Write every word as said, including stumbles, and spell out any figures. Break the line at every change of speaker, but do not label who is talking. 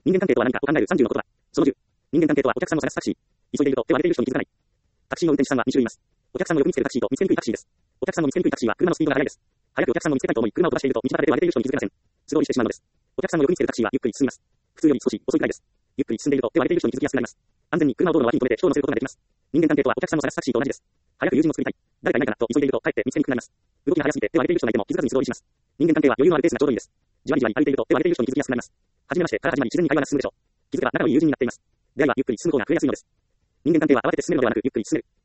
人間関係とは何かを考えるさんじゅうのことだ。そのじゅう。人間関係とはお客さんを探すタクシー。急いでいると手を挙げている人に気づかない。タクシーの運転手さんはに種類います。お客さんをよく見つけるタクシーと見つけにくいタクシーです。お客さんを見つけにくいタクシーは車のスピードが速いです。早くお客さんを見つけたいと思い車を飛ばしていると道端で手を挙げている人に気づけません。素通りしてしまうのです。お客さんをよく見つけるタクシーはゆっくり進みます。普通より少し遅いくらいです。ゆっくり進んでいると手を挙げている人に気づきやすくなります。安全に車を道路の脇に止めて人を乗せることができます。人間関係とはお客さんを探すタクシーと同じです。早く友人を作りたい。誰かいないかなと急いでいるとかえって見つけにくくなります。動きが速すぎて手を挙げている人がいても気づかずに素通りします。人間関係は余裕のあるペースがちょうどいいです。じわりじわり歩いていると手を挙げている人に気づきやすくなります。はじめましてから始まり自然に会話が進むでしょう。気づけば仲のいい友人になっています。出会いはゆっくり進む方が増えやすいのです。人間関係は慌てて進めるのではなくゆっくり進める。